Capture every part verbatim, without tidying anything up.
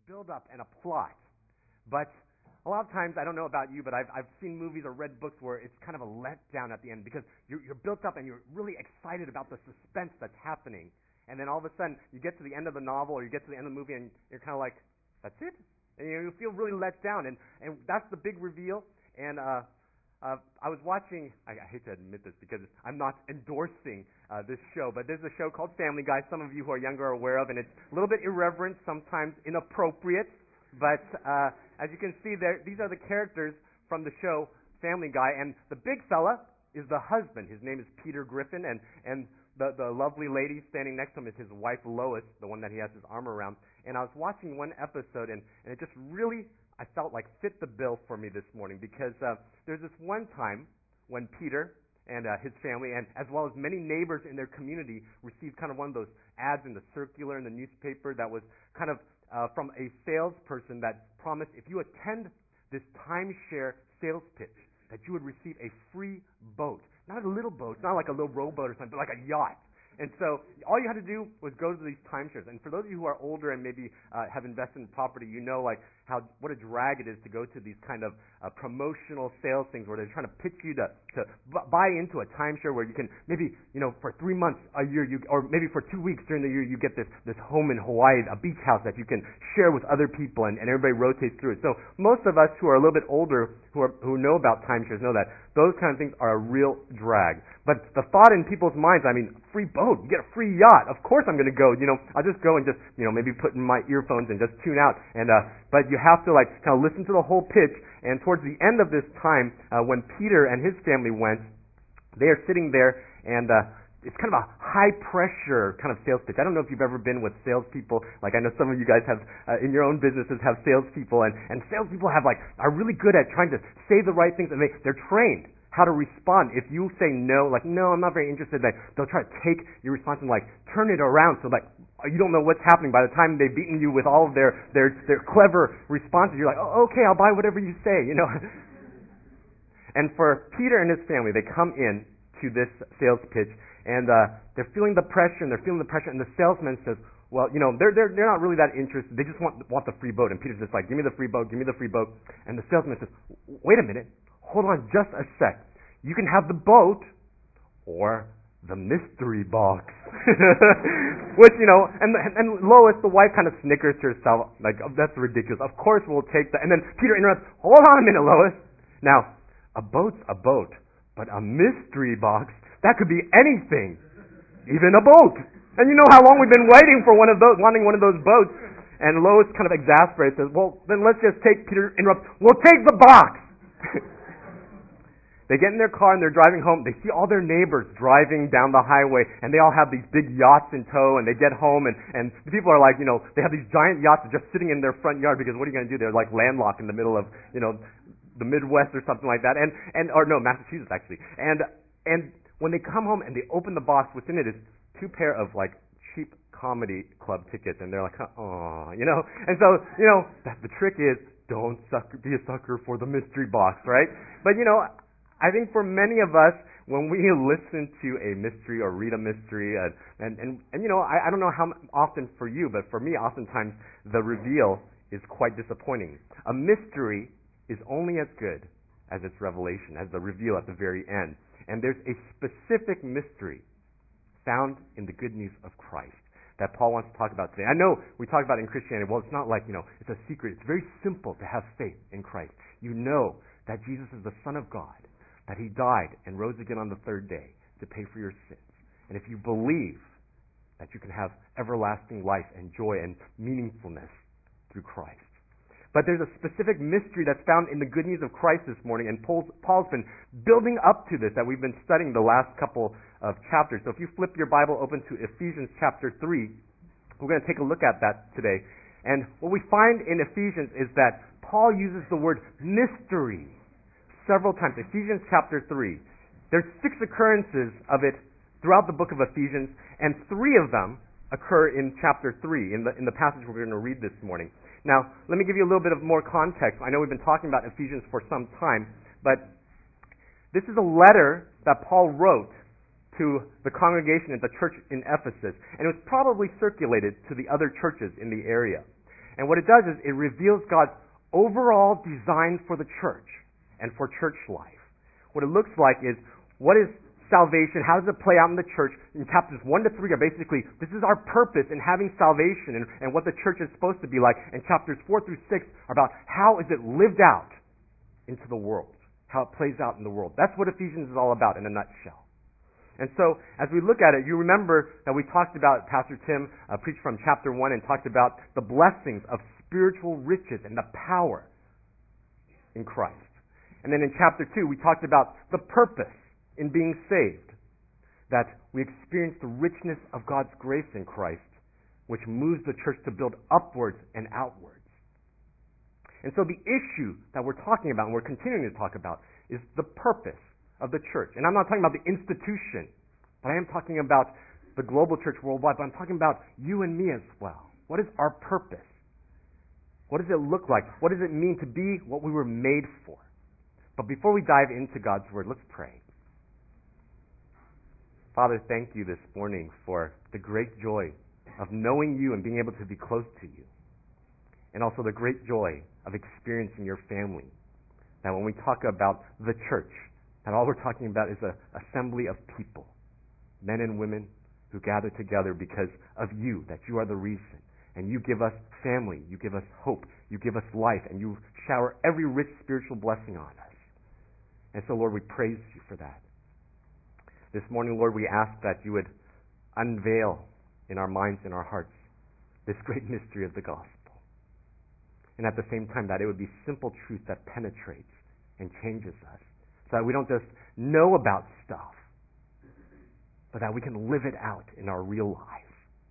build-up and a plot. But a lot of times, I don't know about you, but I've, I've seen movies or read books where it's kind of a letdown at the end because you're, you're built up and you're really excited about the suspense that's happening. And then all of a sudden, you get to the end of the novel or you get to the end of the movie and you're kind of like, that's it? And you, know, you feel really let down. And, and that's the big reveal. And uh, uh, I was watching, I, I hate to admit this because I'm not endorsing uh, this show, but there's a show called Family Guy. Some of you who are younger are aware of, and it's a little bit irreverent, sometimes inappropriate. But uh, as you can see, there, these are the characters from the show Family Guy. And the big fella is the husband. His name is Peter Griffin, and, and the, the lovely lady standing next to him is his wife, Lois, the one that he has his arm around. And I was watching one episode, and, and it just really, I felt like, fit the bill for me this morning because uh, there's this one time when Peter and uh, his family, and as well as many neighbors in their community, received kind of one of those ads in the circular in the newspaper that was kind of uh, from a salesperson that promised if you attend this timeshare sales pitch that you would receive a free boat. Not a little boat, not like a little rowboat or something, but like a yacht. And so all you had to do was go to these timeshares. And for those of you who are older and maybe uh, have invested in property, you know like how what a drag it is to go to these kind of uh, promotional sales things where they're trying to pitch you to, to b- buy into a timeshare where you can maybe, you know, for three months a year, you or maybe for two weeks during the year, you get this, this home in Hawaii, a beach house that you can share with other people, and, and everybody rotates through it. So most of us who are a little bit older who are who know about timeshares know that those kind of things are a real drag. But the thought in people's minds, I mean, free boat, you get a free yacht. Of course I'm going to go. You know, I'll just go and just, you know, maybe put in my earphones and just tune out. And uh, but you have to like kind of listen to the whole pitch. And towards the end of this time, uh, when Peter and his family went, they are sitting there, and uh, it's kind of a high-pressure kind of sales pitch. I don't know if you've ever been with salespeople. Like I know some of you guys have, uh, in your own businesses, have salespeople, and, and salespeople have like are really good at trying to say the right things, and they, they're trained how to respond. If you say no, like, no, I'm not very interested, they, they'll try to take your response and like turn it around so like you don't know what's happening. By the time they've beaten you with all of their, their, their clever responses, you're like, oh, okay, I'll buy whatever you say, you know. And for Peter and his family, they come in to this sales pitch, and uh, they're feeling the pressure, and they're feeling the pressure, and the salesman says, well, you know, they're, they're, they're not really that interested. They just want, want the free boat. And Peter's just like, give me the free boat, give me the free boat. And the salesman says, wait a minute, hold on just a sec. You can have the boat or the mystery box. Which, you know, and, and Lois, the wife, kind of snickers to herself, like, oh, that's ridiculous. Of course we'll take that. And then Peter interrupts, hold on a minute, Lois. Now, a boat's a boat, but a mystery box, that could be anything, even a boat. And you know how long we've been waiting for one of those, wanting one of those boats. And Lois kind of exasperated, says, well, then let's just take, Peter interrupts, we'll take the box. They get in their car and they're driving home. They see all their neighbors driving down the highway, and they all have these big yachts in tow, and they get home, and, and the people are like, you know, they have these giant yachts just sitting in their front yard because what are you going to do? They're like landlocked in the middle of, you know, the Midwest or something like that. And, and or no, Massachusetts actually. And, and when they come home and they open the box, what's in it is two pair of like cheap comedy club tickets, and they're like, oh, you know. And so, you know, that, the trick is don't sucker, be a sucker for the mystery box, right? But, you know, I think for many of us, when we listen to a mystery or read a mystery, uh, and, and, and you know, I, I don't know how often for you, but for me, oftentimes the reveal is quite disappointing. A mystery is only as good as its revelation, as the reveal at the very end. And there's a specific mystery found in the good news of Christ that Paul wants to talk about today. I know we talk about it in Christianity. Well, it's not like, you know, it's a secret. It's very simple to have faith in Christ. You know that Jesus is the Son of God, that He died and rose again on the third day to pay for your sins. And if you believe that you can have everlasting life and joy and meaningfulness through Christ. But there's a specific mystery that's found in the good news of Christ this morning, and Paul's, Paul's been building up to this that we've been studying the last couple of chapters. So if you flip your Bible open to Ephesians chapter three, we're going to take a look at that today. And what we find in Ephesians is that Paul uses the word mystery several times. Ephesians chapter three. There's six occurrences of it throughout the book of Ephesians, and three of them occur in chapter three, in the in the passage we're going to read this morning. Now, let me give you a little bit of more context. I know we've been talking about Ephesians for some time, but this is a letter that Paul wrote to the congregation at the church in Ephesus, and it was probably circulated to the other churches in the area. And what it does is it reveals God's overall design for the church and for church life. What it looks like is, what is salvation? How does it play out in the church? In chapters one to three are basically, this is our purpose in having salvation and, and what the church is supposed to be like. And chapters four through six are about how is it lived out into the world, how it plays out in the world. That's what Ephesians is all about in a nutshell. And so, as we look at it, you remember that we talked about, Pastor Tim uh, preached from chapter one and talked about the blessings of spiritual riches and the power in Christ. And then in chapter two, we talked about the purpose in being saved, that we experience the richness of God's grace in Christ, which moves the church to build upwards and outwards. And so the issue that we're talking about, and we're continuing to talk about, is the purpose of the church. And I'm not talking about the institution, but I am talking about the global church worldwide, but I'm talking about you and me as well. What is our purpose? What does it look like? What does it mean to be what we were made for? But before we dive into God's Word, let's pray. Father, thank you this morning for the great joy of knowing you and being able to be close to you. And also the great joy of experiencing your family. That when we talk about the church, that all we're talking about is an assembly of people, men and women who gather together because of you, that you are the reason. And you give us family, you give us hope, you give us life, and you shower every rich spiritual blessing on us. And so, Lord, we praise you for that. This morning, Lord, we ask that you would unveil in our minds and our hearts this great mystery of the gospel. And at the same time, that it would be simple truth that penetrates and changes us. So that we don't just know about stuff, but that we can live it out in our real life.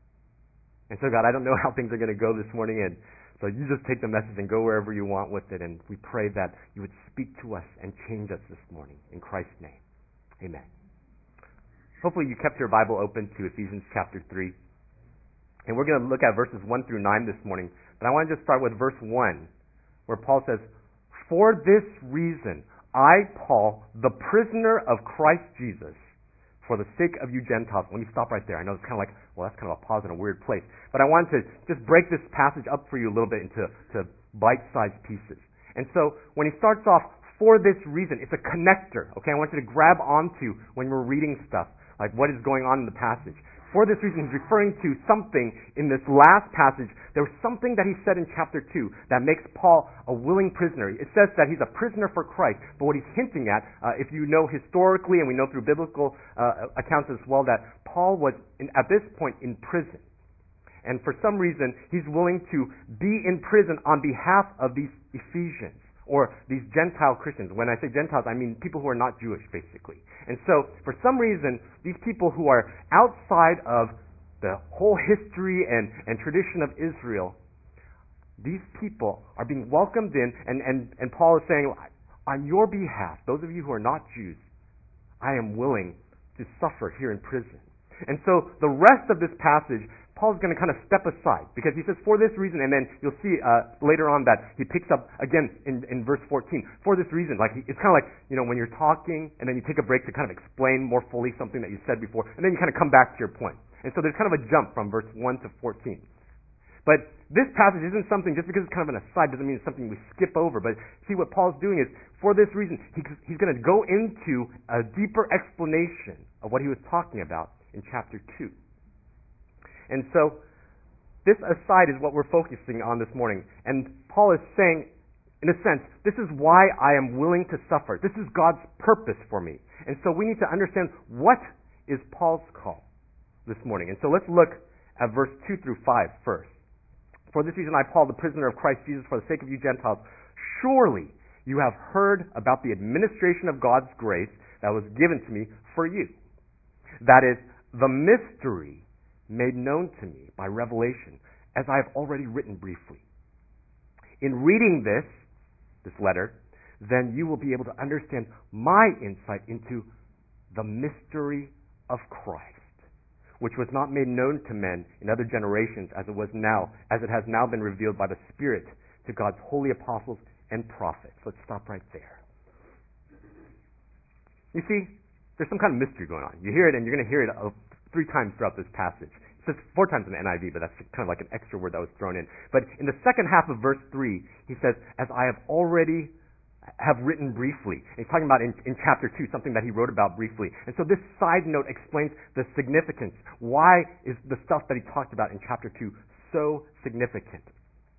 And so, God, I don't know how things are going to go this morning, and so you just take the message and go wherever you want with it, and we pray that you would speak to us and change us this morning. In Christ's name, amen. Hopefully you kept your Bible open to Ephesians chapter three. And we're going to look at verses one through nine this morning. But I want to just start with verse one, where Paul says, "For this reason, I, Paul, the prisoner of Christ Jesus, for the sake of you Gentiles." Let me stop right there. I know it's kind of like, well, that's kind of a pause in a weird place. But I wanted to just break this passage up for you a little bit into to bite-sized pieces. And so when he starts off, for this reason, it's a connector. Okay, I want you to grab onto when we're reading stuff, like what is going on in the passage. For this reason, he's referring to something in this last passage. There was something that he said in chapter two that makes Paul a willing prisoner. It says that he's a prisoner for Christ, but what he's hinting at, uh, if you know historically, and we know through biblical uh, accounts as well, that Paul was, in, at this point, in prison. And for some reason, he's willing to be in prison on behalf of these Ephesians, or these Gentile Christians. When I say Gentiles, I mean people who are not Jewish, basically. And so, for some reason, these people who are outside of the whole history and, and tradition of Israel, these people are being welcomed in, and, and, and Paul is saying, on your behalf, those of you who are not Jews, I am willing to suffer here in prison. And so, the rest of this passage, Paul's going to kind of step aside, because he says, for this reason, and then you'll see uh, later on that he picks up again in, in verse fourteen, for this reason. Like he, it's kind of like, you know, when you're talking, and then you take a break to kind of explain more fully something that you said before, and then you kind of come back to your point. And so there's kind of a jump from verse one to fourteen. But this passage isn't something, just because it's kind of an aside doesn't mean it's something we skip over. But see, what Paul's doing is, for this reason, he, he's going to go into a deeper explanation of what he was talking about in chapter two. And so, this aside is what we're focusing on this morning. And Paul is saying, in a sense, this is why I am willing to suffer. This is God's purpose for me. And so we need to understand, what is Paul's call this morning? And so let's look at verse two through five first. For this reason I, Paul, the prisoner of Christ Jesus, for the sake of you Gentiles, surely you have heard about the administration of God's grace that was given to me for you. That is, the mystery made known to me by revelation, as I have already written briefly. In reading this, this letter, then you will be able to understand my insight into the mystery of Christ, which was not made known to men in other generations, as it was now, as it has now been revealed by the Spirit to God's holy apostles and prophets. Let's stop right there. You see, there's some kind of mystery going on. You hear it, and you're going to hear it three times throughout this passage. says four times in the N I V, but that's kind of like an extra word that was thrown in. But in the second half of verse three, he says, as I have already have written briefly. And he's talking about in, in chapter two, something that he wrote about briefly. And so this side note explains the significance. Why is the stuff that he talked about in chapter two so significant?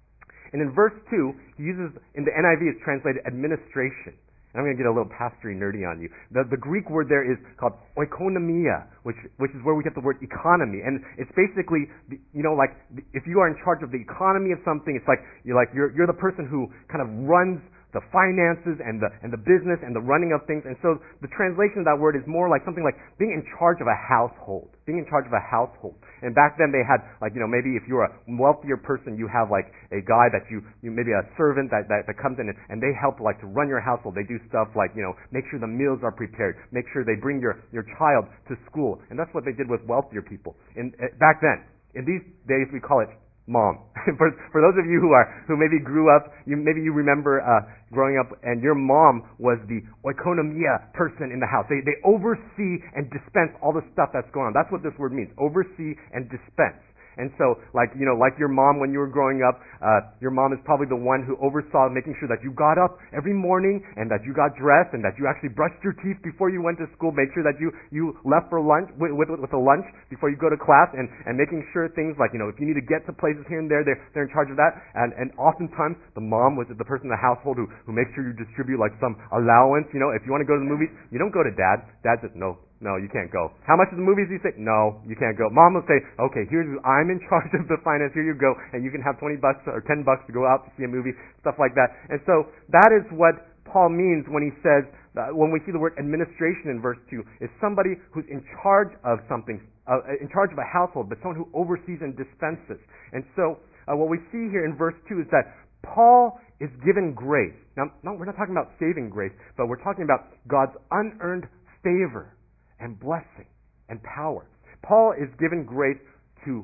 And in verse two, he uses, in the N I V, it's translated administration. And I'm going to get a little pastory nerdy on you. The, the Greek word there is called oikonomia, which, which is where we get the word economy. And it's basically, you know, like if you are in charge of the economy of something, it's like you're like you're, you're the person who kind of runs the finances and the and the business and the running of things. And so the translation of that word is more like something like being in charge of a household. Being in charge of a household. And back then they had, like, you know, maybe if you're a wealthier person, you have like a guy that you, you maybe a servant that, that, that comes in and, and they help like to run your household. They do stuff like, you know, make sure the meals are prepared, make sure they bring your, your child to school. And that's what they did with wealthier people. In, uh, back then. In these days we call it mom. for for those of you who are who maybe grew up, you maybe you remember uh, growing up, and your mom was the oikonomia person in the house. They they oversee and dispense all the stuff that's going on. That's what this word means: oversee and dispense. And so, like, you know, like your mom when you were growing up, uh, your mom is probably the one who oversaw making sure that you got up every morning and that you got dressed and that you actually brushed your teeth before you went to school, make sure that you, you left for lunch, with, with, with a lunch before you go to class, and, and making sure things like, you know, if you need to get to places here and there, they're, they're in charge of that. And, and oftentimes, the mom was the person in the household who, who makes sure you distribute like some allowance. You know, if you want to go to the movies, you don't go to dad. Dad says, no. No, you can't go. How much is the movies? You say, no, you can't go. Mom will say, okay, here's, I'm in charge of the finance, here you go, and you can have twenty bucks or ten bucks to go out to see a movie, stuff like that. And so that is what Paul means when he says, uh, when we see the word administration in verse two, is somebody who's in charge of something, uh, in charge of a household, but someone who oversees and dispenses. And so uh, what we see here in verse two is that Paul is given grace. Now, no, we're not talking about saving grace, but we're talking about God's unearned favor and blessing and power. Paul is given grace to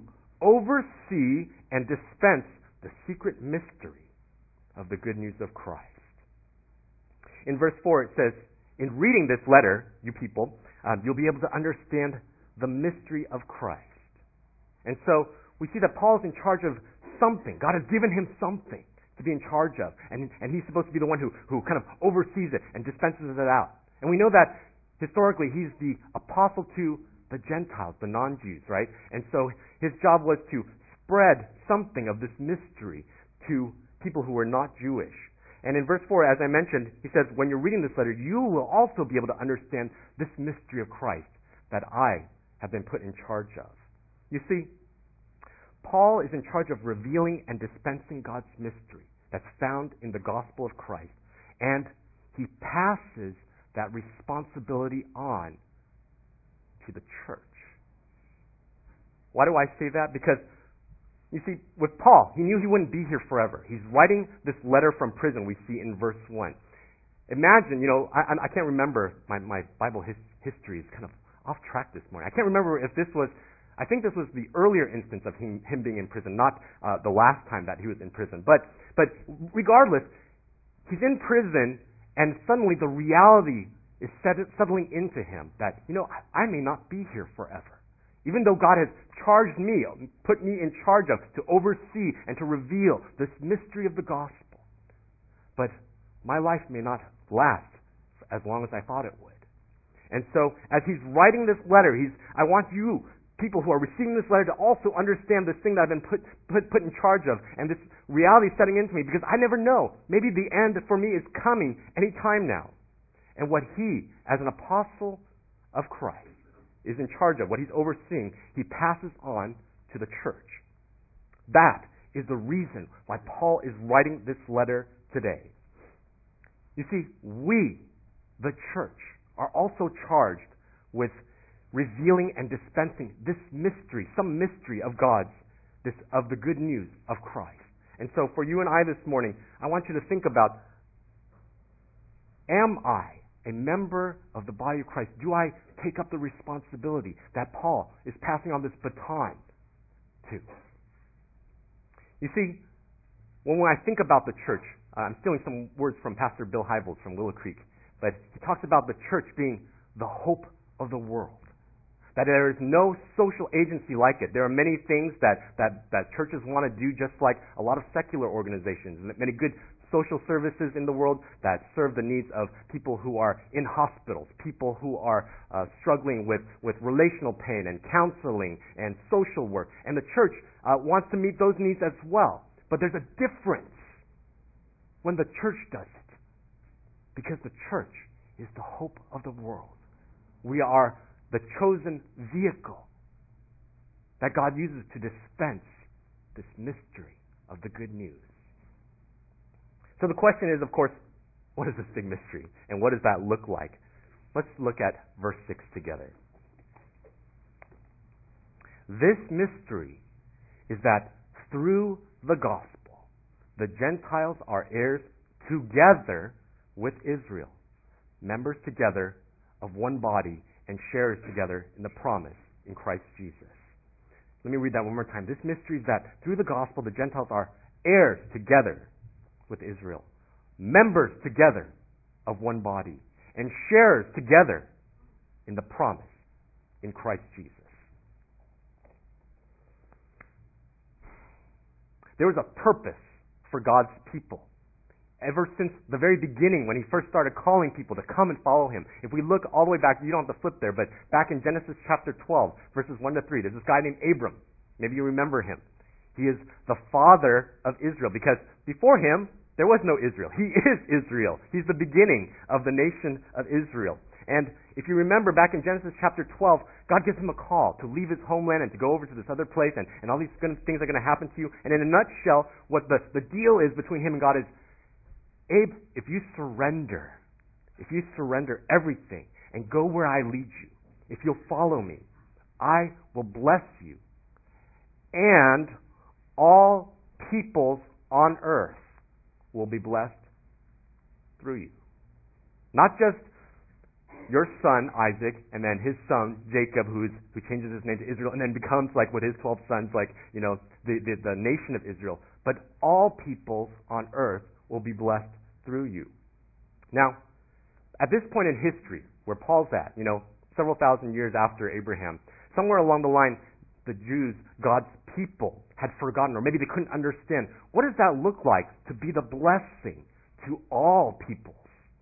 oversee and dispense the secret mystery of the good news of Christ. In verse four it says, in reading this letter, you people, um, you'll be able to understand the mystery of Christ. And so we see that Paul is in charge of something. God has given him something to be in charge of. And, and he's supposed to be the one who, who kind of oversees it and dispenses it out. And we know that historically, he's the apostle to the Gentiles, the non-Jews, right? And so his job was to spread something of this mystery to people who were not Jewish. And in verse four, as I mentioned, he says, when you're reading this letter, you will also be able to understand this mystery of Christ that I have been put in charge of. You see, Paul is in charge of revealing and dispensing God's mystery that's found in the gospel of Christ. And he passes that responsibility on to the church. Why do I say that? Because, you see, with Paul, he knew he wouldn't be here forever. He's writing this letter from prison we see in verse one. Imagine, you know, I, I can't remember, my, my Bible his, history is kind of off track this morning. I can't remember if this was, I think this was the earlier instance of him, him being in prison, not uh, the last time that he was in prison. But, but regardless, he's in prison, and suddenly the reality is settling into him that, you know, I may not be here forever. Even though God has charged me, put me in charge of, to oversee and to reveal this mystery of the gospel. But my life may not last as long as I thought it would. And so, as he's writing this letter, he's, I want you, people who are receiving this letter, to also understand this thing that I've been put, put, put in charge of, and this reality setting into me, because I never know. Maybe the end for me is coming any time now. And what he, as an apostle of Christ, is in charge of, what he's overseeing, he passes on to the church. That is the reason why Paul is writing this letter today. You see, we, the church, are also charged with revealing and dispensing this mystery, some mystery of God's, this, of the good news of Christ. And so for you and I this morning, I want you to think about, am I a member of the body of Christ? Do I take up the responsibility that Paul is passing on this baton to? You see, when, when I think about the church, uh, I'm stealing some words from Pastor Bill Hybels from Willow Creek, but he talks about the church being the hope of the world. that there is no social agency like it. There are many things that, that, that churches want to do, just like a lot of secular organizations, and many good social services in the world that serve the needs of people who are in hospitals, people who are uh, struggling with, with relational pain and counseling and social work. And the church uh, wants to meet those needs as well. But there's a difference when the church does it, because the church is the hope of the world. We are the chosen vehicle that God uses to dispense this mystery of the good news. So the question is, of course, what is this big mystery? And what does that look like? Let's look at verse six together. This mystery is that through the gospel, the Gentiles are heirs together with Israel, members together of one body, and sharers together in the promise in Christ Jesus. Let me read that one more time. This mystery is that through the gospel, the Gentiles are heirs together with Israel, members together of one body, and sharers together in the promise in Christ Jesus. There was a purpose for God's people ever since the very beginning, when he first started calling people to come and follow him. If we look all the way back, you don't have to flip there, but back in Genesis chapter twelve, verses one to three, there's this guy named Abram. Maybe you remember him. He is the father of Israel, because before him, there was no Israel. He is Israel. He's the beginning of the nation of Israel. And if you remember back in Genesis chapter twelve, God gives him a call to leave his homeland and to go over to this other place, and, and all these things are going to happen to you. And in a nutshell, what the, the deal is between him and God is, Abe, if you surrender, if you surrender everything and go where I lead you, if you'll follow me, I will bless you. And all peoples on earth will be blessed through you. Not just your son, Isaac, and then his son, Jacob, who's, who changes his name to Israel and then becomes like with his twelve sons, like, you know, the, the, the nation of Israel. But all peoples on earth will be blessed through you. Now, at this point in history, where Paul's at, you know, several thousand years after Abraham, somewhere along the line, the Jews, God's people, had forgotten, or maybe they couldn't understand, what does that look like to be the blessing to all peoples?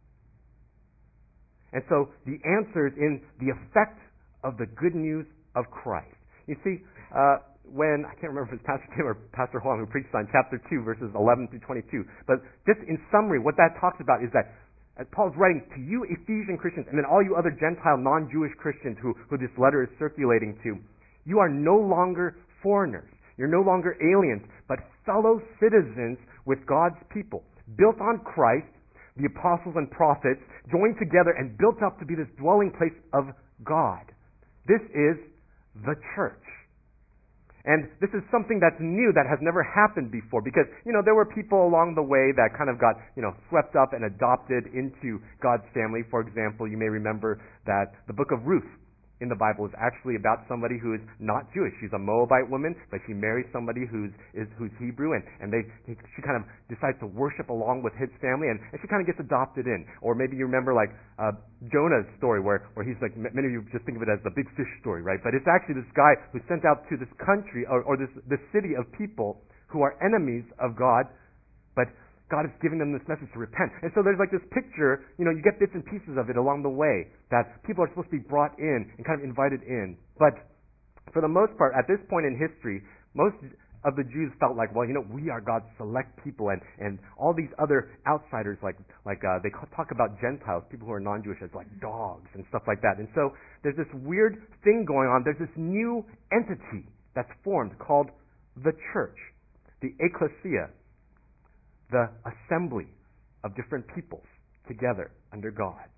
And so the answer is in the effect of the good news of Christ. You see, uh, when, I can't remember if it's Pastor Tim or Pastor Huang who preached on chapter two, verses eleven through twenty-two, but just in summary, what that talks about is that as Paul's writing to you Ephesian Christians, and then all you other Gentile non-Jewish Christians who, who this letter is circulating to, you are no longer foreigners. You're no longer aliens, but fellow citizens with God's people, built on Christ, the apostles and prophets, joined together and built up to be this dwelling place of God. This is the church. And this is something that's new, that has never happened before, because, you know, there were people along the way that kind of got, you know, swept up and adopted into God's family. For example, you may remember that the book of Ruth in the Bible is actually about somebody who is not Jewish. She's a Moabite woman, but she marries somebody who's is who's Hebrew, and, and they she kind of decides to worship along with his family, and, and she kind of gets adopted in. Or maybe you remember like uh, Jonah's story, where, where he's like, many of you just think of it as the big fish story, right? But it's actually this guy who's sent out to this country, or, or this, this city of people who are enemies of God, but God is giving them this message to repent. And so there's like this picture, you know, you get bits and pieces of it along the way, that people are supposed to be brought in and kind of invited in. But for the most part, at this point in history, most of the Jews felt like, well, you know, we are God's select people, and, and all these other outsiders, like, like uh, they talk about Gentiles, people who are non-Jewish, as like dogs and stuff like that. And so there's this weird thing going on. There's this new entity that's formed called the church, the ecclesia, the assembly of different peoples together under God.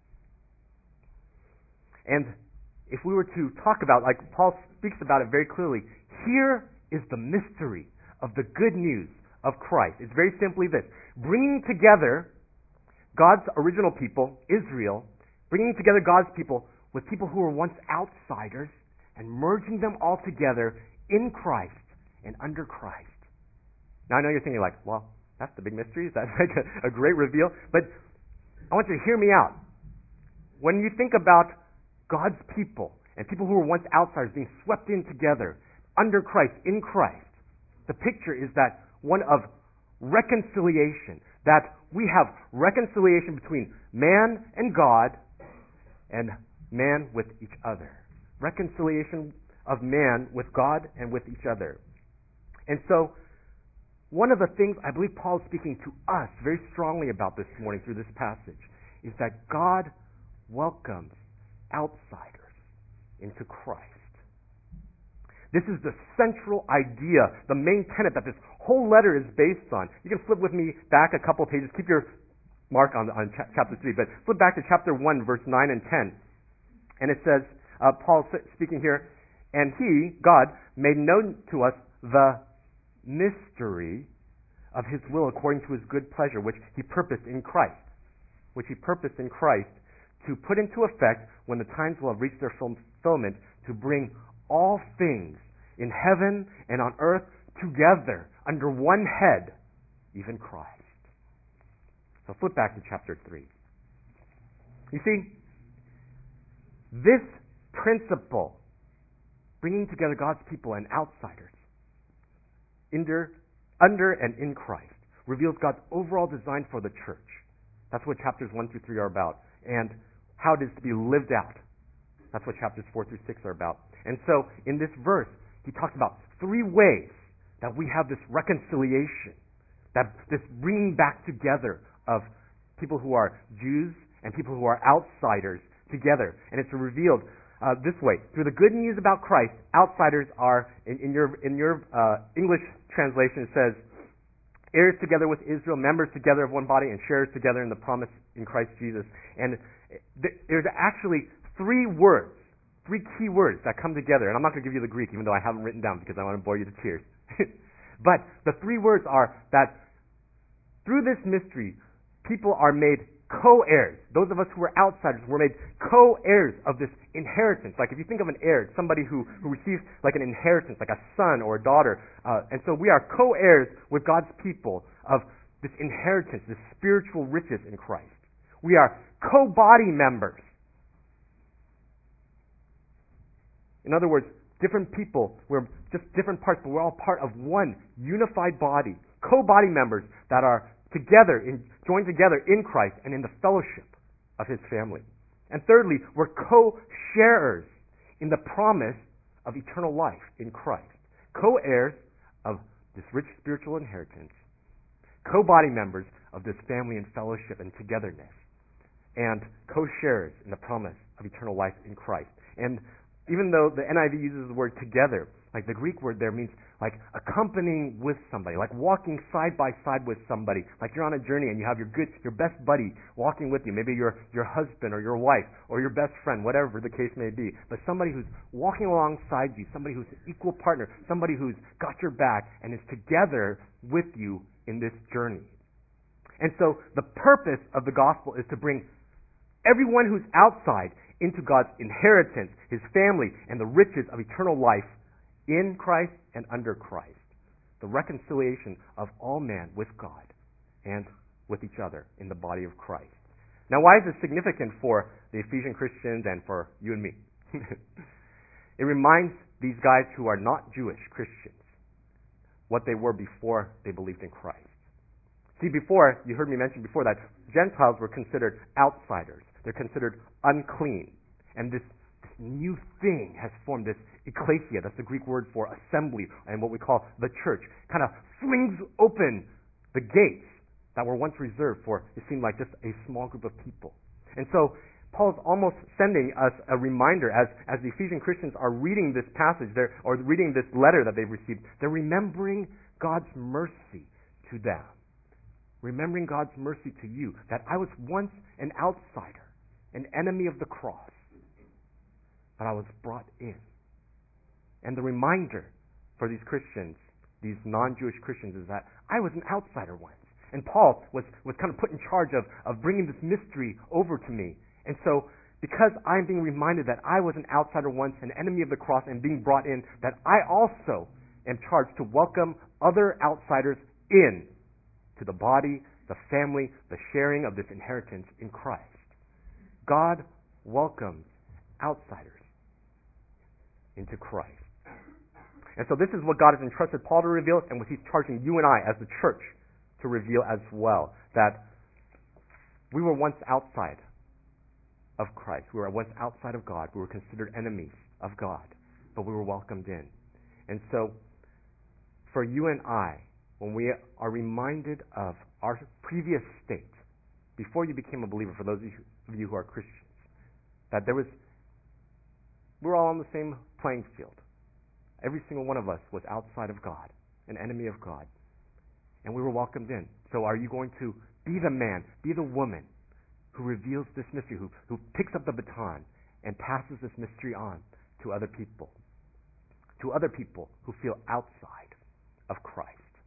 And if we were to talk about, like Paul speaks about it very clearly, here is the mystery of the good news of Christ. It's very simply this: bringing together God's original people, Israel, bringing together God's people with people who were once outsiders, and merging them all together in Christ and under Christ. Now I know you're thinking like, well, that's the big mystery. That's like a, a great reveal. But I want you to hear me out. When you think about God's people and people who were once outsiders being swept in together under Christ, in Christ. The picture is that one of reconciliation, that we have reconciliation between man and God and man with each other. Reconciliation of man with God and with each other. And so, one of the things I believe Paul is speaking to us very strongly about this morning through this passage is that God welcomes outsiders into Christ. This is the central idea, the main tenet that this whole letter is based on. You can flip with me back a couple pages. Keep your mark on, on cha- chapter three, but flip back to chapter one, verse nine and ten. And it says, uh, Paul speaking here, and he, God, made known to us the mystery of his will according to his good pleasure, which he purposed in Christ, which he purposed in Christ to put into effect when the times will have reached their fulfillment, to bring all things in heaven and on earth together under one head, even Christ. So flip back to chapter three. You see, this principle, bringing together God's people and outsiders under, under and in Christ, reveals God's overall design for the church. That's what chapters one through three are about, and how it is to be lived out. That's what chapters four through six are about. And so, in this verse, he talks about three ways that we have this reconciliation, that this bringing back together of people who are Jews and people who are outsiders together. And it's revealed uh, this way. Through the good news about Christ, outsiders are, in, in your, in your uh, English translation, it says, heirs together with Israel, members together of one body, and sharers together in the promise in Christ Jesus. And th- there's actually three words, three key words that come together. And I'm not going to give you the Greek, even though I have them written down because I want to bore you to tears. But the three words are that through this mystery, people are made co-heirs. Those of us who are outsiders were made co-heirs of this inheritance. Like if you think of an heir, it's somebody who, who receives like an inheritance, like a son or a daughter. Uh, and so we are co-heirs with God's people of this inheritance, this spiritual riches in Christ. We are co-body members. In other words, different people, we're just different parts, but we're all part of one unified body, co-body members that are together, in, joined together in Christ and in the fellowship of his family. And thirdly, we're co-sharers in the promise of eternal life in Christ. Co-heirs of this rich spiritual inheritance, co-body members of this family and fellowship and togetherness, and co-sharers in the promise of eternal life in Christ. And even though the N I V uses the word together, like the Greek word there means like accompanying with somebody, like walking side by side with somebody. Like you're on a journey and you have your good, your best buddy walking with you. Maybe your your husband or your wife or your best friend, whatever the case may be. But somebody who's walking alongside you, somebody who's an equal partner, somebody who's got your back and is together with you in this journey. And so the purpose of the gospel is to bring everyone who's outside into God's inheritance, his family, and the riches of eternal life in Christ and under Christ. The reconciliation of all man with God and with each other in the body of Christ. Now, why is this significant for the Ephesian Christians and for you and me? It reminds these guys who are not Jewish Christians what they were before they believed in Christ. See, before, you heard me mention before that Gentiles were considered outsiders. They're considered unclean. And this, this new thing has formed, this ecclesia, that's the Greek word for assembly, and what we call the church, kind of flings open the gates that were once reserved for, it seemed like, just a small group of people. And so, Paul's almost sending us a reminder as, as the Ephesian Christians are reading this passage, or reading this letter that they've received, they're remembering God's mercy to them. Remembering God's mercy to you, that I was once an outsider, an enemy of the cross, but I was brought in. And the reminder for these Christians, these non-Jewish Christians, is that I was an outsider once. And Paul was, was kind of put in charge of, of bringing this mystery over to me. And so, because I'm being reminded that I was an outsider once, an enemy of the cross, and being brought in, that I also am charged to welcome other outsiders in to the body, the family, the sharing of this inheritance in Christ. God welcomes outsiders into Christ. And so this is what God has entrusted Paul to reveal, and what he's charging you and I as the church to reveal as well, that we were once outside of Christ. We were once outside of God. We were considered enemies of God, but we were welcomed in. And so for you and I, when we are reminded of our previous state, before you became a believer, for those of you who are Christians, that there was, we were all on the same playing field. Every single one of us was outside of God, an enemy of God, and we were welcomed in. So are you going to be the man, be the woman who reveals this mystery, who, who picks up the baton and passes this mystery on to other people, to other people who feel outside of Christ?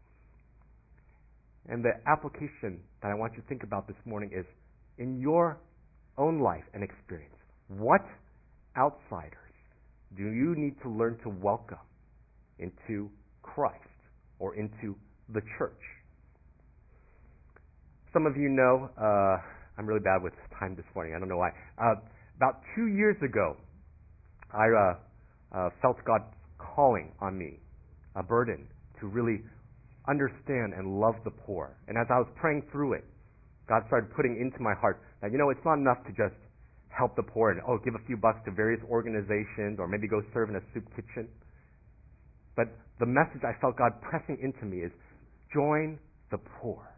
And the application that I want you to think about this morning is, in your own life and experience, what outsiders do you need to learn to welcome into Christ or into the church? Some of you know, uh, I'm really bad with time this morning. I don't know why. Uh, about two years ago, I uh, uh, felt God calling on me, a burden to really understand and love the poor. And as I was praying through it, God started putting into my heart that, you know, it's not enough to just help the poor and, oh, give a few bucks to various organizations or maybe go serve in a soup kitchen. But the message I felt God pressing into me is, join the poor.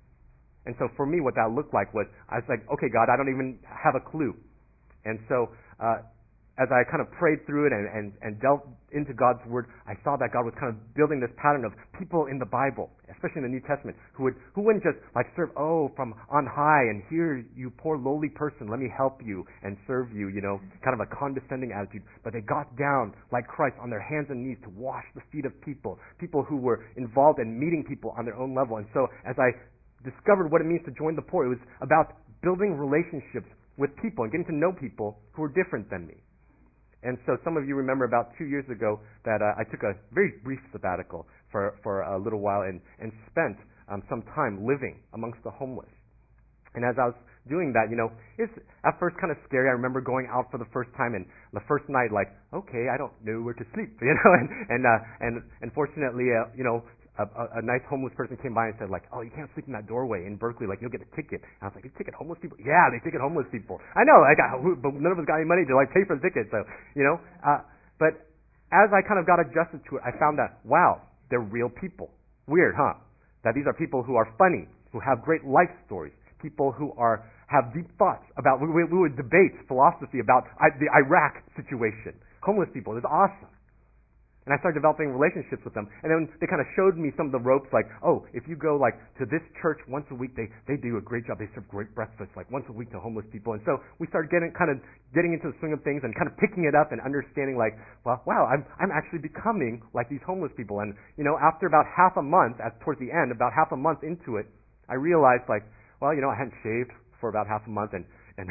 And so for me, what that looked like was, I was like, okay, God, I don't even have a clue. And so uh, as I kind of prayed through it and, and, and delved into God's Word, I saw that God was kind of building this pattern of people in the Bible, especially in the New Testament, who would who wouldn't just like serve, oh, from on high, and here, you poor lowly person, let me help you and serve you, you know, kind of a condescending attitude. But they got down like Christ on their hands and knees to wash the feet of people, people who were involved in meeting people on their own level. And so as I discovered what it means to join the poor, it was about building relationships with people and getting to know people who were different than me. And so some of you remember about two years ago that uh, I took a very brief sabbatical for, for a little while and, and spent um, some time living amongst the homeless. And as I was doing that, you know, it's at first kind of scary. I remember going out for the first time, and the first night, like, okay, I don't know where to sleep, you know. And and uh, and, and fortunately, uh, you know, A, a, a nice homeless person came by and said, like, oh, you can't sleep in that doorway in Berkeley, like, you'll get a ticket. And I was like, you ticket homeless people? Yeah, they ticket homeless people. I know, I got, but none of us got any money to, like, pay for the ticket, so, you know. Uh, but as I kind of got adjusted to it, I found that, wow, they're real people. Weird, huh? That these are people who are funny, who have great life stories, people who are have deep thoughts about, we, we, we would debate philosophy about I, the Iraq situation. Homeless people, it's awesome. And I started developing relationships with them. And then they kind of showed me some of the ropes, like, oh, if you go, like, to this church once a week, they, they do a great job. They serve great breakfast, like, once a week to homeless people. And so we started getting kind of getting into the swing of things and kind of picking it up and understanding, like, well, wow, I'm, I'm actually becoming like these homeless people. And, you know, after about half a month, at towards the end, about half a month into it, I realized, like, well, you know, I hadn't shaved for about half a month, and and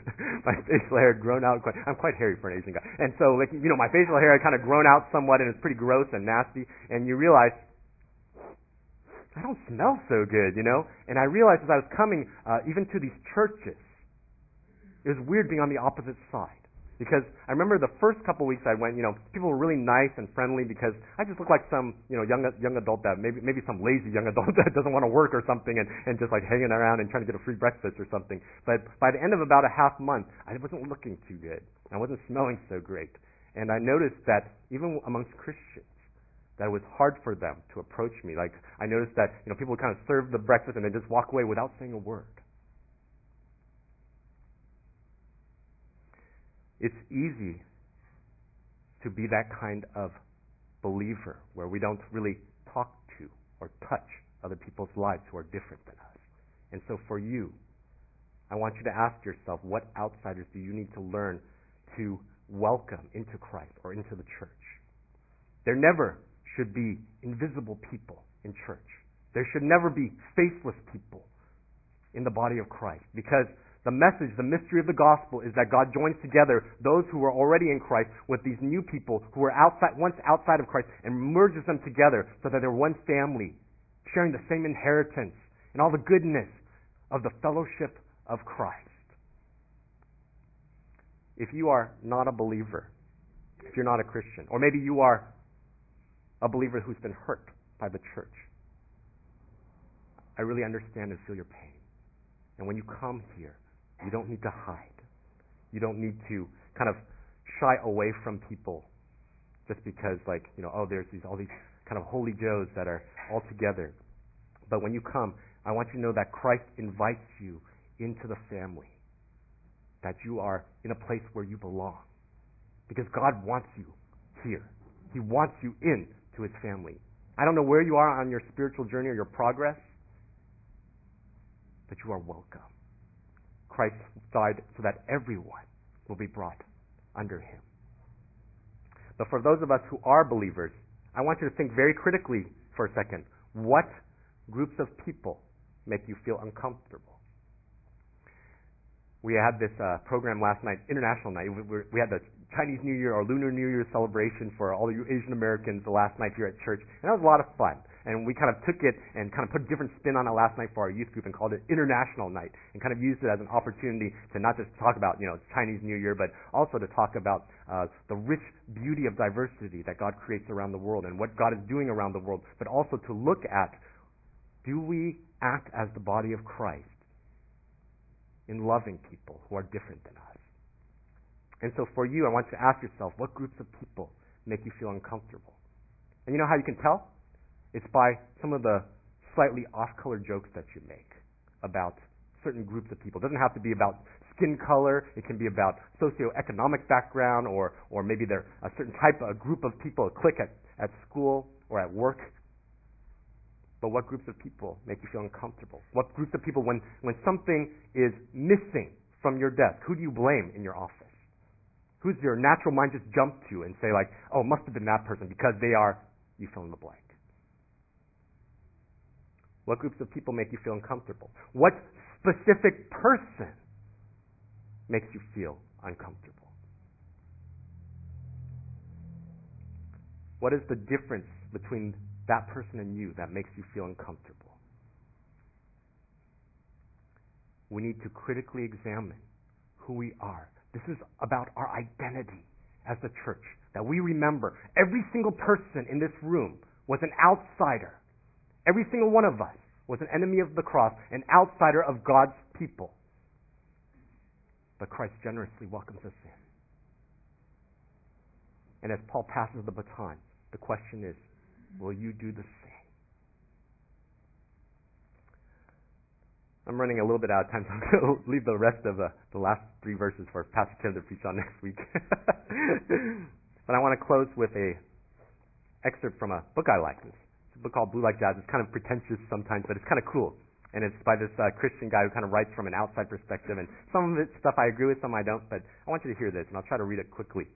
my facial hair had grown out quite, I'm quite hairy for an Asian guy. And so, like, you know, my facial hair had kind of grown out somewhat, and it's pretty gross and nasty. And you realize, I don't smell so good, you know? And I realized as I was coming, uh, even to these churches, it was weird being on the opposite side. Because I remember the first couple weeks I went, you know, people were really nice and friendly because I just looked like some, you know, young young adult that maybe maybe some lazy young adult that doesn't want to work or something and, and just like hanging around and trying to get a free breakfast or something. But by the end of about a half month, I wasn't looking too good. I wasn't smelling so great. And I noticed that even amongst Christians, that it was hard for them to approach me. Like, I noticed that, you know, people would kind of serve the breakfast and then just walk away without saying a word. It's easy to be that kind of believer where we don't really talk to or touch other people's lives who are different than us. And so for you, I want you to ask yourself, what outsiders do you need to learn to welcome into Christ or into the church? There never should be invisible people in church. There should never be faceless people in the body of Christ, because the message, the mystery of the gospel is that God joins together those who are already in Christ with these new people who were outside, once outside of Christ, and merges them together so that they're one family, sharing the same inheritance and all the goodness of the fellowship of Christ. If you are not a believer, if you're not a Christian, or maybe you are a believer who's been hurt by the church, I really understand and feel your pain. And when you come here, you don't need to hide. You don't need to kind of shy away from people just because, like, you know, oh, there's these all these kind of holy Joes that are all together. But when you come, I want you to know that Christ invites you into the family, that you are in a place where you belong, because God wants you here. He wants you in to His family. I don't know where you are on your spiritual journey or your progress, but you are welcome. Christ died so that everyone will be brought under Him. But for those of us who are believers, I want you to think very critically for a second. What groups of people make you feel uncomfortable? We had this uh, program last night, International Night. We, we had the Chinese New Year or Lunar New Year celebration for all you Asian Americans the last night here at church. And that was a lot of fun. And we kind of took it and kind of put a different spin on it last night for our youth group and called it International Night, and kind of used it as an opportunity to not just talk about, you know, Chinese New Year, but also to talk about uh, the rich beauty of diversity that God creates around the world and what God is doing around the world, but also to look at, do we act as the body of Christ in loving people who are different than us? And so for you, I want you to ask yourself, what groups of people make you feel uncomfortable? And you know how you can tell? It's by some of the slightly off-color jokes that you make about certain groups of people. It doesn't have to be about skin color. It can be about socioeconomic background, or or maybe they're a certain type of group of people, a clique at, at school or at work. But what groups of people make you feel uncomfortable? What groups of people, when, when something is missing from your desk, who do you blame in your office? Who's your natural mind just jump to and say, like, oh, it must have been that person because they are, you fill in the blank. What groups of people make you feel uncomfortable? What specific person makes you feel uncomfortable? What is the difference between that person and you that makes you feel uncomfortable? We need to critically examine who we are. This is about our identity as the church, that we remember every single person in this room was an outsider. Every single one of us was an enemy of the cross, an outsider of God's people. But Christ generously welcomes us in. And as Paul passes the baton, the question is, will you do the same? I'm running a little bit out of time, so I'm going to leave the rest of the, the last three verses for Pastor Tim to preach on next week. But I want to close with a excerpt from a book I like. It's a book called Blue Like Jazz. It's kind of pretentious sometimes, but it's kind of cool. And it's by this uh, Christian guy who kind of writes from an outside perspective. And some of it's stuff I agree with, some I don't. But I want you to hear this, and I'll try to read it quickly.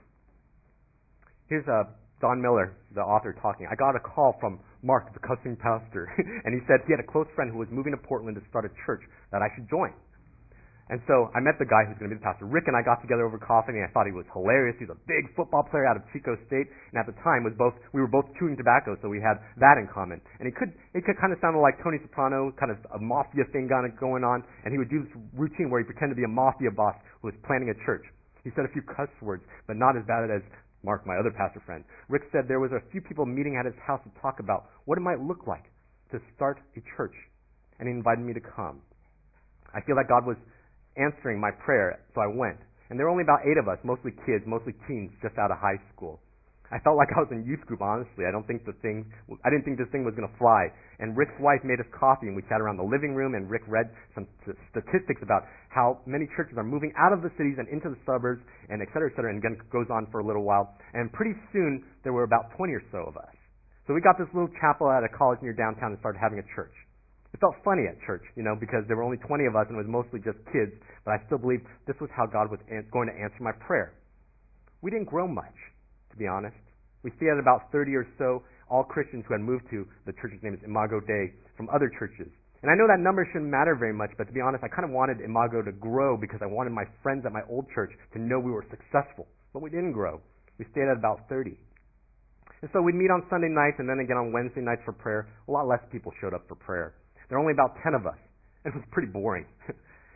Here's uh, Don Miller, the author, talking. I got a call from Mark, the cussing pastor, and he said he had a close friend who was moving to Portland to start a church that I should join. And so I met the guy who's going to be the pastor. Rick and I got together over coffee, and I thought he was hilarious. He was a big football player out of Chico State, and at the time was both we were both chewing tobacco, so we had that in common. And he could it could kind of sound like Tony Soprano, kind of a mafia thing going on, and he would do this routine where he pretended to be a mafia boss who was planning a church. He said a few cuss words, but not as bad as Mark, my other pastor friend. Rick said there was a few people meeting at his house to talk about what it might look like to start a church, and he invited me to come. I feel like God was answering my prayer, so I went. And there were only about eight of us, mostly kids, mostly teens, just out of high school. I felt like I was in youth group, honestly. I don't think the thing, I didn't think this thing was going to fly. And Rick's wife made us coffee, and we sat around the living room, and Rick read some t- statistics about how many churches are moving out of the cities and into the suburbs, and et cetera, et cetera, and again, it goes on for a little while. And pretty soon, there were about twenty or so of us. So we got this little chapel at a college near downtown and started having a church. It felt funny at church, you know, because there were only twenty of us and it was mostly just kids, but I still believed this was how God was an- going to answer my prayer. We didn't grow much, to be honest. We stayed at about thirty or so, all Christians who had moved to, the church's name is Imago Dei, from other churches. And I know that number shouldn't matter very much, but to be honest, I kind of wanted Imago to grow because I wanted my friends at my old church to know we were successful. But we didn't grow. We stayed at about thirty. And so we'd meet on Sunday nights and then again on Wednesday nights for prayer. A lot less people showed up for prayer. There were only about ten of us. It was pretty boring.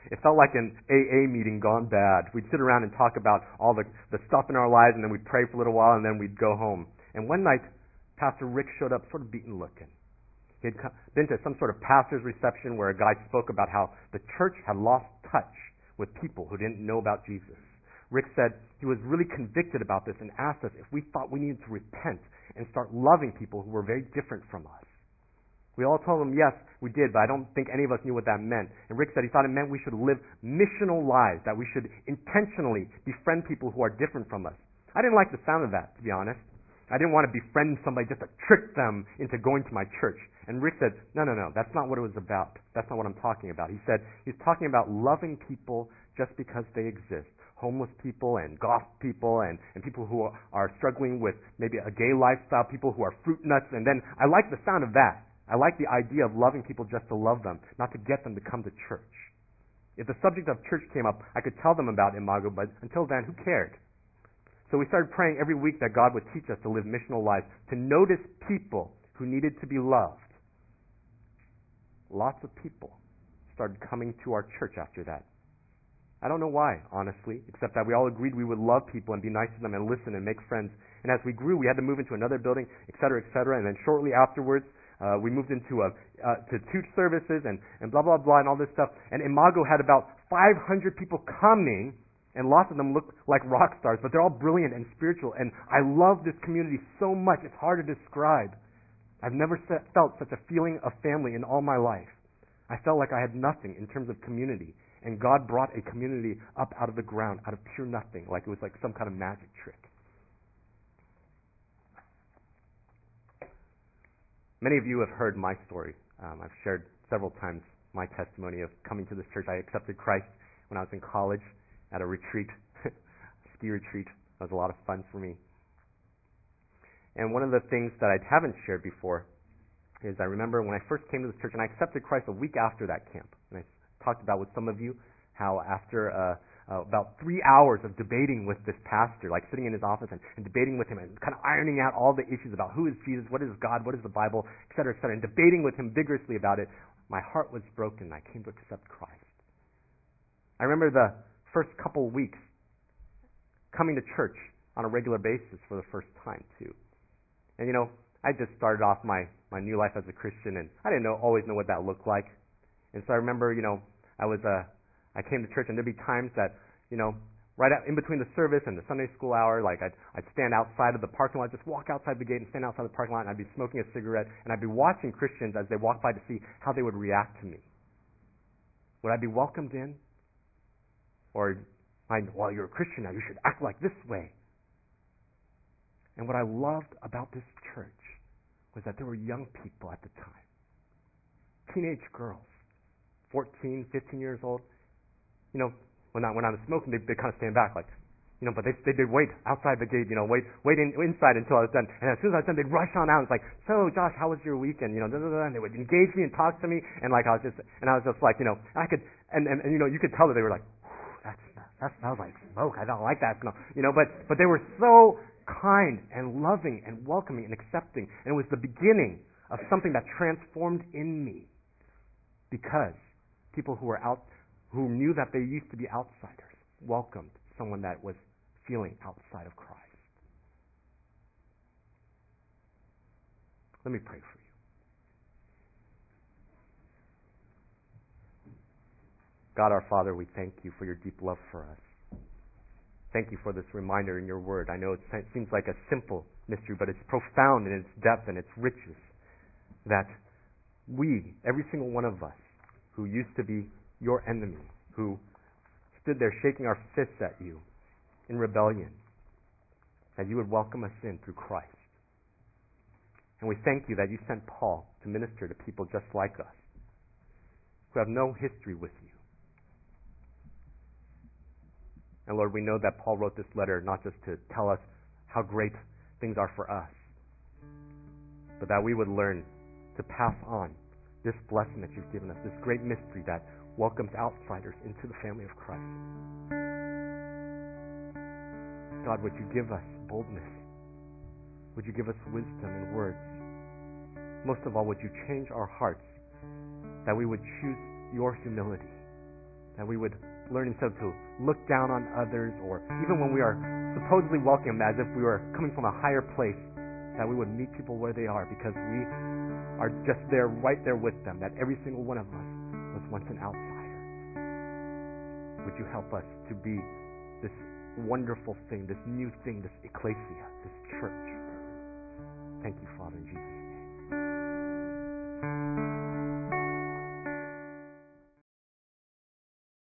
It felt like an A A meeting gone bad. We'd sit around and talk about all the, the stuff in our lives, and then we'd pray for a little while, and then we'd go home. And one night, Pastor Rick showed up sort of beaten looking. He had been to some sort of pastor's reception where a guy spoke about how the church had lost touch with people who didn't know about Jesus. Rick said he was really convicted about this and asked us if we thought we needed to repent and start loving people who were very different from us. We all told him, yes, we did, but I don't think any of us knew what that meant. And Rick said he thought it meant we should live missional lives, that we should intentionally befriend people who are different from us. I didn't like the sound of that, to be honest. I didn't want to befriend somebody just to trick them into going to my church. And Rick said, no, no, no, that's not what it was about. That's not what I'm talking about. He said he's talking about loving people just because they exist. Homeless people and goth people and, and people who are, are struggling with maybe a gay lifestyle, people who are fruit nuts. And then I like the sound of that. I like the idea of loving people just to love them, not to get them to come to church. If the subject of church came up, I could tell them about Imago, but until then, who cared? So we started praying every week that God would teach us to live missional lives, to notice people who needed to be loved. Lots of people started coming to our church after that. I don't know why, honestly, except that we all agreed we would love people and be nice to them and listen and make friends. And as we grew, we had to move into another building, et cetera, et cetera. And then shortly afterwards, uh, we moved into a uh, to two services and, and blah, blah, blah, and all this stuff. And Imago had about five hundred people coming, and lots of them look like rock stars, but they're all brilliant and spiritual. And I love this community so much, it's hard to describe. I've never felt such a feeling of family in all my life. I felt like I had nothing in terms of community. And God brought a community up out of the ground, out of pure nothing, like it was like some kind of magic trick. Many of you have heard my story. Um, I've shared several times my testimony of coming to this church. I accepted Christ when I was in college at a retreat, ski retreat. It was a lot of fun for me. And one of the things that I haven't shared before is I remember when I first came to this church, and I accepted Christ a week after that camp. And I talked about with some of you how after uh, uh, about three hours of debating with this pastor, like sitting in his office and, and debating with him and kind of ironing out all the issues about who is Jesus, what is God, what is the Bible, et cetera, et cetera, and debating with him vigorously about it, my heart was broken. I came to accept Christ. I remember the first couple weeks coming to church on a regular basis for the first time, too. And, you know, I just started off my, my new life as a Christian, and I didn't know always know what that looked like. And so I remember, you know, I was uh, I came to church, and there'd be times that, you know, right out in between the service and the Sunday school hour, like I'd, I'd stand outside of the parking lot, just walk outside the gate and stand outside the parking lot, and I'd be smoking a cigarette, and I'd be watching Christians as they walked by to see how they would react to me. Would I be welcomed in? Or, well, you're a Christian now, you should act like this way. And what I loved about this church was that there were young people at the time, teenage girls, fourteen, fifteen years old. You know, when I when I was smoking, they they kind of stand back, like, you know, but they they did wait outside the gate, you know, wait wait in, inside until I was done. And as soon as I was done, they'd rush on out. It's like, so Josh, how was your weekend? You know, blah, blah, blah. And they would engage me and talk to me, and like I was just and I was just like, you know, I could and and, and you know, you could tell that they were like, that's that smells like smoke. I don't like that smell. You know, but but they were so kind and loving and welcoming and accepting, and it was the beginning of something that transformed in me, because people who were out, who knew that they used to be outsiders, welcomed someone that was feeling outside of Christ. Let me pray for you. God our Father, we thank you for your deep love for us. Thank you for this reminder in your word. I know it seems like a simple mystery, but it's profound in its depth and its riches, that we, every single one of us, who used to be your enemy, who stood there shaking our fists at you in rebellion, that you would welcome us in through Christ. And we thank you that you sent Paul to minister to people just like us, who have no history with you. And Lord, we know that Paul wrote this letter not just to tell us how great things are for us, but that we would learn to pass on this blessing that you've given us, this great mystery that welcomes outsiders into the family of Christ. God, would you give us boldness? Would you give us wisdom in words? Most of all, would you change our hearts, that we would choose your humility That we would learn instead to look down on others, or even when we are supposedly welcome as if we were coming from a higher place, that we would meet people where they are because we are just there, right there with them, that every single one of us was once an outsider. Would you help us to be this wonderful thing, this new thing, this ecclesia, this church? Thank you, Father, in Jesus' name.